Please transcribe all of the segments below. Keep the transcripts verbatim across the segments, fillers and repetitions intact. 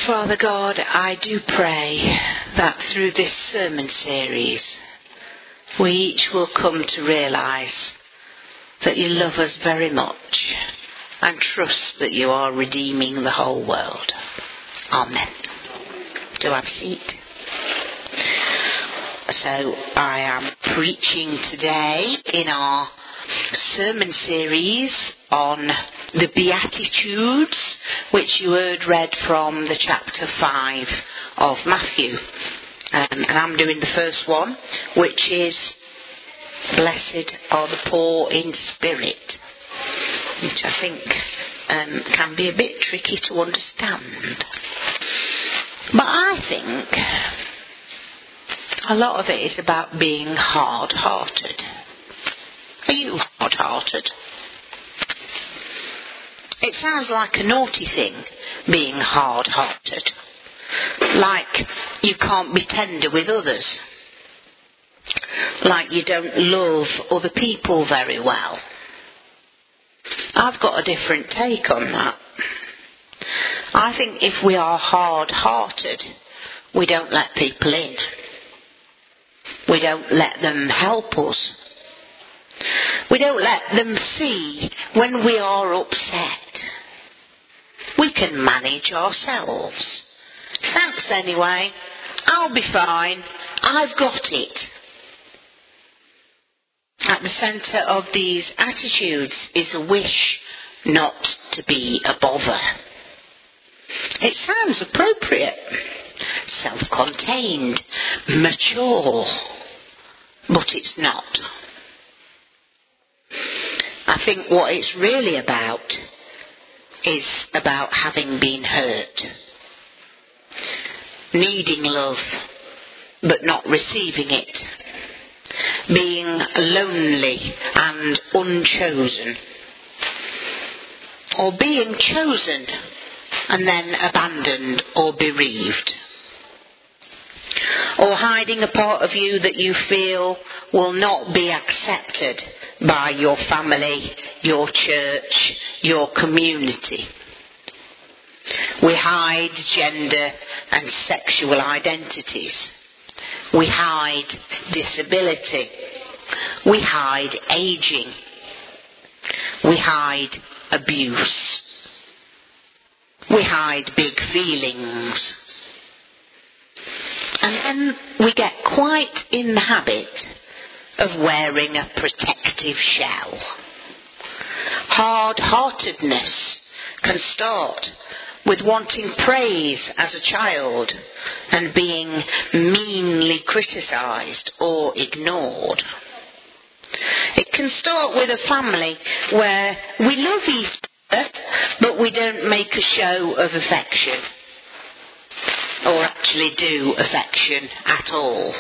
Father God, I do pray that through this sermon series we each will come to realise that you love us very much and trust that you are redeeming the whole world. Amen. Do have a seat. So I am preaching today in our sermon series on the Beatitudes, which you heard read from the chapter five of Matthew. Um, and I'm doing the first one, which is blessed are the poor in spirit, which I think um, can be a bit tricky to understand. But I think a lot of it is about being hard-hearted. Are you hard-hearted? It sounds like a naughty thing, being hard-hearted. Like you can't be tender with others. Like you don't love other people very well. I've got a different take on that. I think if we are hard-hearted, we don't let people in. We don't let them help us. We don't let them see when we are upset. We can manage ourselves. Thanks anyway. I'll be fine. I've got it. At the centre of these attitudes is a wish not to be a bother. It sounds appropriate, self-contained, mature, but it's not. I think what it's really about is about having been hurt, needing love but not receiving it, being lonely and unchosen, or being chosen and then abandoned or bereaved, or hiding a part of you that you feel will not be accepted by your family, your church, your community. We hide gender and sexual identities. We hide disability. We hide ageing. We hide abuse. We hide big feelings. And then we get quite in the habit of wearing a protective shell. Hard-heartedness can start with wanting praise as a child and being meanly criticised or ignored. It can start with a family where we love each other, but we don't make a show of affection, or actually do affection at all.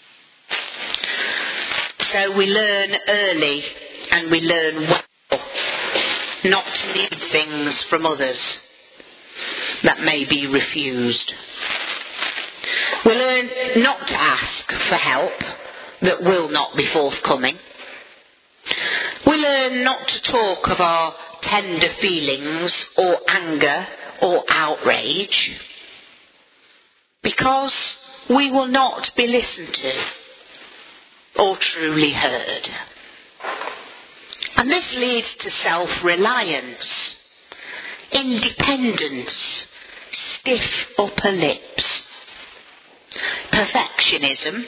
So we learn early and we learn well not to need things from others that may be refused. We learn not to ask for help that will not be forthcoming. We learn not to talk of our tender feelings or anger or outrage, because we will not be listened to or truly heard. And this leads to self-reliance, independence, stiff upper lips, perfectionism,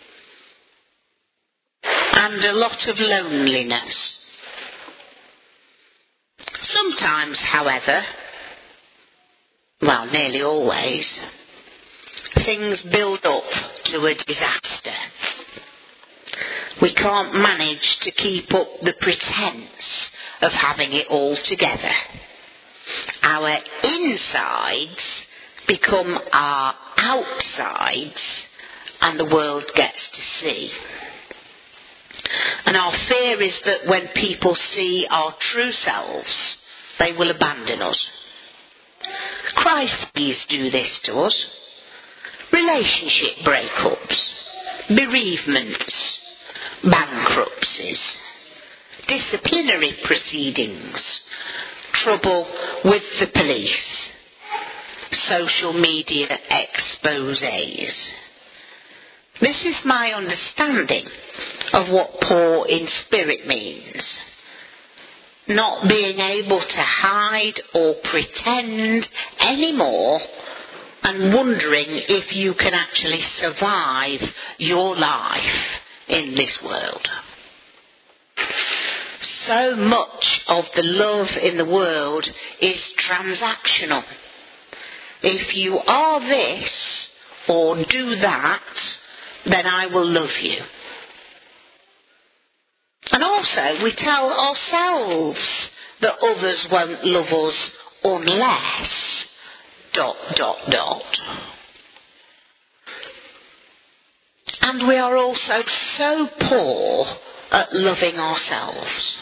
and a lot of loneliness. Sometimes, however, well, nearly always, things build up to a disaster. We can't manage to keep up the pretense of having it all together. Our insides become our outsides and the world gets to see. And our fear is that when people see our true selves, they will abandon us. Crises do this to us. Relationship breakups, bereavements, bankruptcies, disciplinary proceedings, trouble with the police, social media exposés. This is my understanding of what poor in spirit means. Not being able to hide or pretend anymore, and wondering if you can actually survive your life in this world. So much of the love in the world is transactional. If you are this or do that, then I will love you. And also, we tell ourselves that others won't love us unless... dot, dot, dot. And we are also so poor at loving ourselves.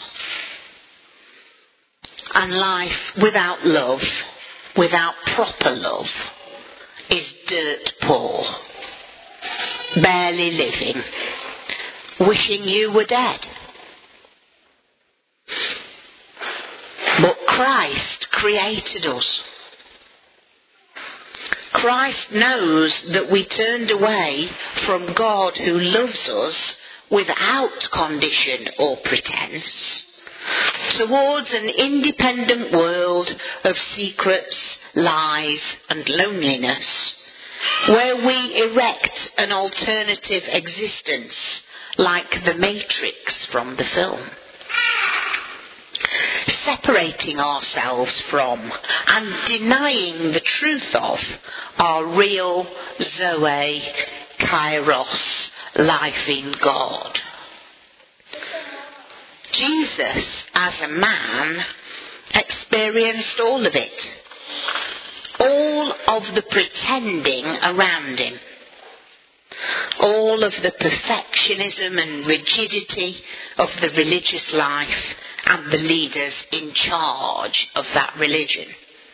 And life without love, without proper love, is dirt poor. Barely living. Wishing you were dead. But Christ created us. Christ knows that we turned away from God who loves us without condition or pretense, towards an independent world of secrets, lies and loneliness, where we erect an alternative existence like the Matrix from the film. Separating ourselves from and denying the truth of our real Zoe, Kairos, life in God. Jesus, as a man, experienced all of it. All of the pretending around him. All of the perfectionism and rigidity of the religious life and the leaders in charge of that religion.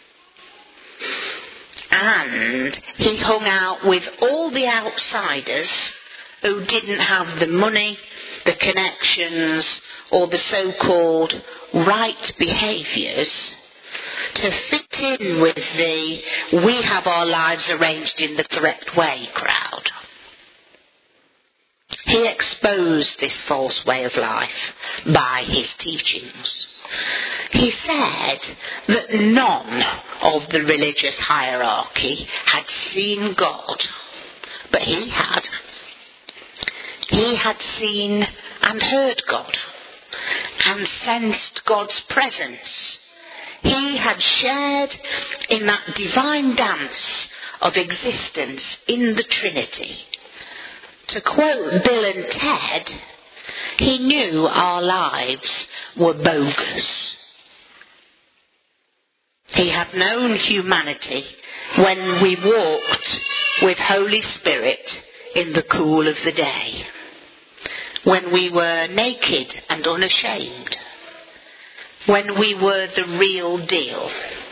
And he hung out with all the outsiders who didn't have the money, the connections, or the so-called right behaviours to fit in with the we have our lives arranged in the correct way crowd. He exposed this false way of life by his teachings. He said that none of the religious hierarchy had seen God, but he had. He had seen and heard God, and sensed God's presence. He had shared in that divine dance of existence in the Trinity. To quote Bill and Ted, he knew our lives were bogus. He had known humanity when we walked with Holy Spirit in the cool of the day, when we were naked and unashamed, when we were the real deal.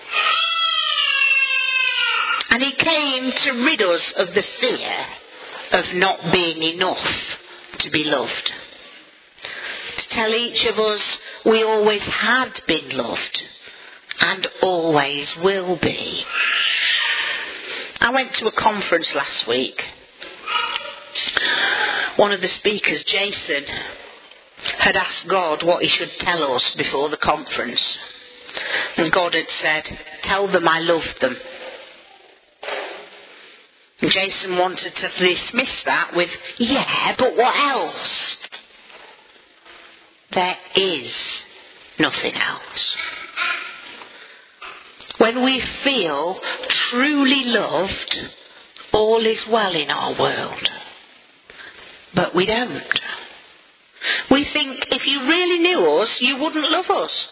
And he came to rid us of the fear of not being enough to be loved. To tell each of us we always had been loved and always will be. I went to a conference last week. One of the speakers, Jason, had asked God what he should tell us before the conference. And God had said, "Tell them I love them." And Jason wanted to dismiss that with, "Yeah, but what else?" There is nothing else. When we feel truly loved, all is well in our world. But we don't. We think if you really knew us, you wouldn't love us.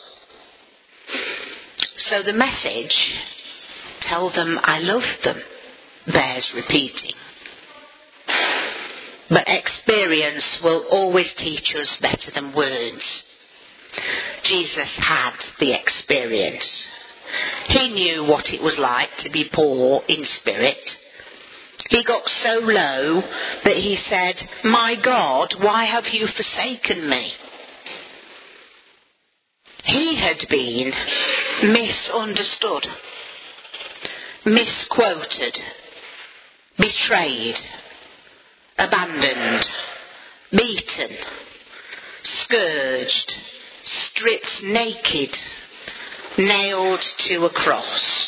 So the message, "Tell them I love them," bears repeating. But experience will always teach us better than words. Jesus had the experience. He knew what it was like to be poor in spirit. He got so low that he said, "My God, why have you forsaken me?" He had been misunderstood. misquoted, betrayed, abandoned, beaten, scourged, stripped naked, nailed to a cross.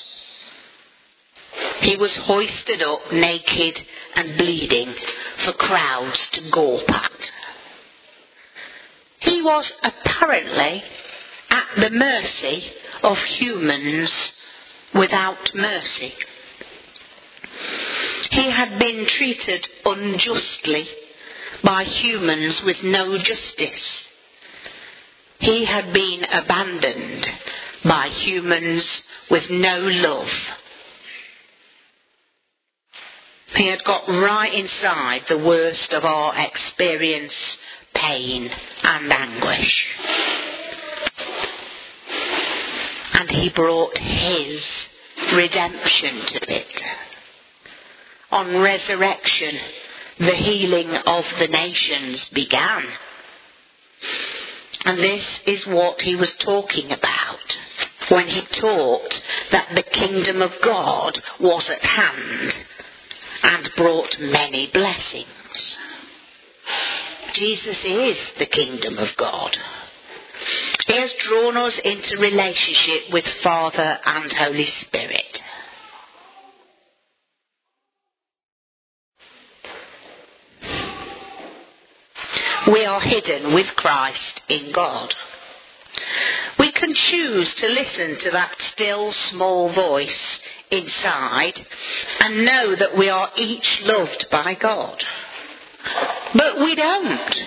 He was hoisted up naked and bleeding for crowds to gawp at. He was apparently at the mercy of humans without mercy. He had been treated unjustly by humans with no justice. He had been abandoned by humans with no love. He had got right inside the worst of our experience, pain and anguish. And he brought his redemption to it. On resurrection, the healing of the nations began. And this is what he was talking about when he taught that the kingdom of God was at hand and brought many blessings. Jesus is the kingdom of God. He has drawn us into relationship with Father and Holy Spirit. We are hidden with Christ in God. We can choose to listen to that still small voice inside and know that we are each loved by God. But we don't.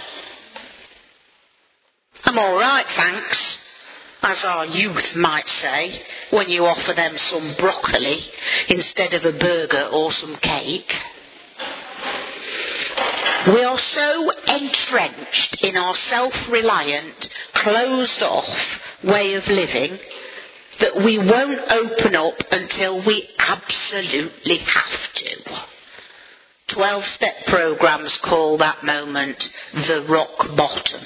I'm all right, thanks, as our youth might say when you offer them some broccoli instead of a burger or some cake. We are so entrenched in our self-reliant, closed-off way of living that we won't open up until we absolutely have to. Twelve-step programs call that moment the rock bottom.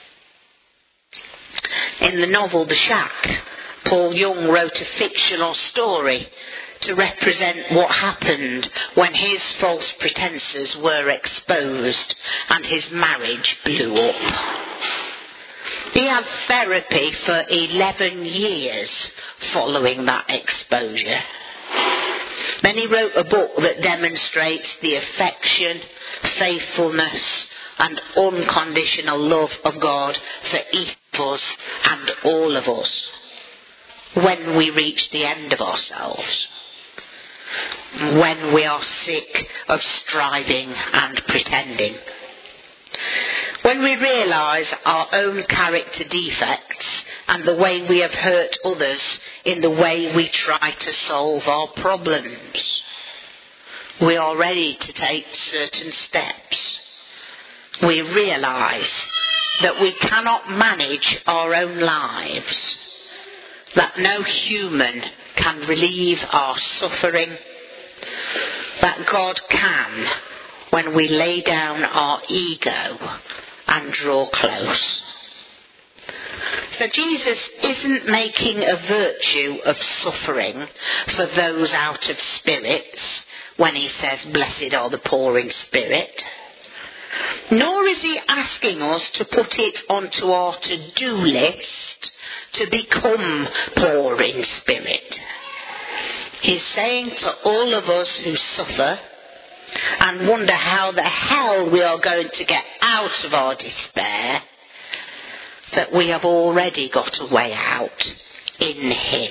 In the novel The Shack, Paul Young wrote a fictional story to represent what happened when his false pretenses were exposed and his marriage blew up. He had therapy for eleven years following that exposure. Then he wrote a book that demonstrates the affection, faithfulness and unconditional love of God for each of us and all of us when we reach the end of ourselves. When we are sick of striving and pretending. When we realise our own character defects and the way we have hurt others in the way we try to solve our problems. We are ready to take certain steps. We realise that we cannot manage our own lives. That no human can relieve our suffering. That God can when we lay down our ego and draw close. So Jesus isn't making a virtue of suffering for those out of spirits when he says, blessed are the poor in spirit. Nor is he asking us to put it onto our to-do list to become poor in spirit. He's saying to all of us who suffer and wonder how the hell we are going to get out of our despair, that we have already got a way out in him.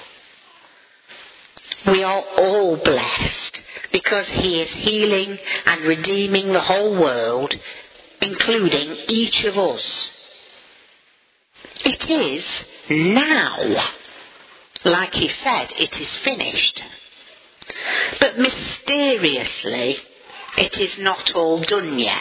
We are all blessed because he is healing and redeeming the whole world, including each of us. It is now. Like he said, it is finished. But mysteriously, it is not all done yet.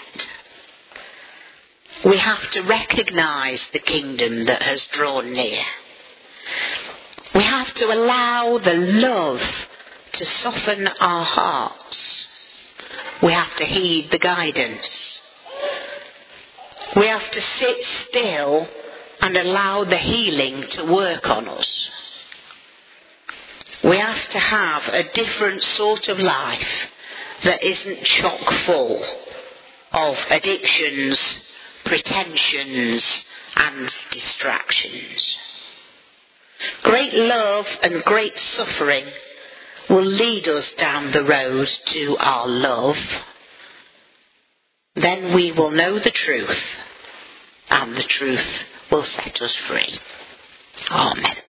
We have to recognise the kingdom that has drawn near. We have to allow the love to soften our hearts. We have to heed the guidance. We have to sit still and allow the healing to work on us. We have to have a different sort of life that isn't chock full of addictions, pretensions, and distractions. Great love and great suffering will lead us down the road to our love. Then we will know the truth, and the truth will set us free. Amen.